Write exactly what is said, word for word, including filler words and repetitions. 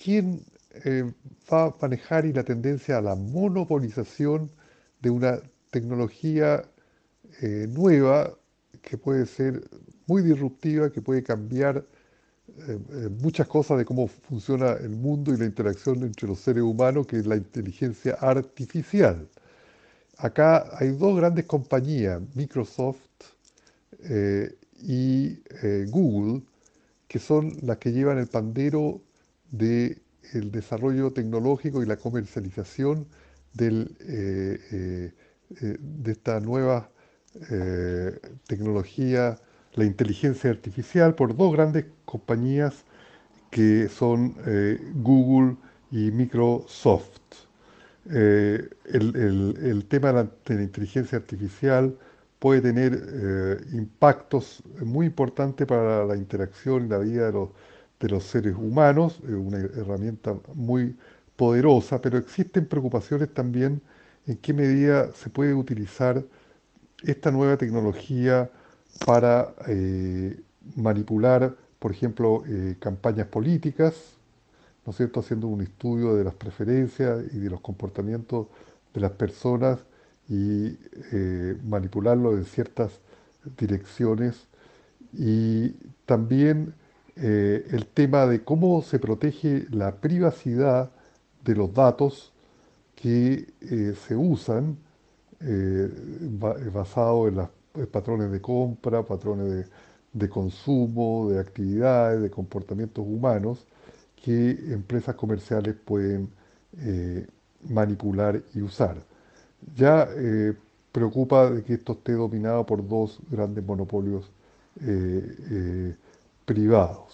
quién eh, va a manejar y la tendencia a la monopolización de una tecnología eh, nueva que puede ser muy disruptiva, que puede cambiar eh, eh, muchas cosas de cómo funciona el mundo y la interacción entre los seres humanos, que es la inteligencia artificial. Acá hay dos grandes compañías, Microsoft eh, y eh, Google, que son las que llevan el pandero del desarrollo tecnológico y la comercialización del, eh, eh, eh, de esta nueva eh, tecnología, la inteligencia artificial, por dos grandes compañías que son eh, Google y Microsoft. Eh, el, el- el tema de la, de la inteligencia artificial puede tener eh, impactos muy importantes para la interacción y la vida de los, de los seres humanos, es una herramienta muy poderosa, pero existen preocupaciones también en qué medida se puede utilizar esta nueva tecnología para eh, manipular, por ejemplo, eh, campañas políticas, ¿no es cierto?, haciendo un estudio de las preferencias y de los comportamientos de las personas y eh, manipularlo en ciertas direcciones. Y también eh, el tema de cómo se protege la privacidad de los datos que eh, se usan eh, ba- basado en los patrones de compra, patrones de, de consumo, de actividades, de comportamientos humanos que empresas comerciales pueden eh, manipular y usar. Ya eh, preocupa de que esto esté dominado por dos grandes monopolios eh, eh, privados.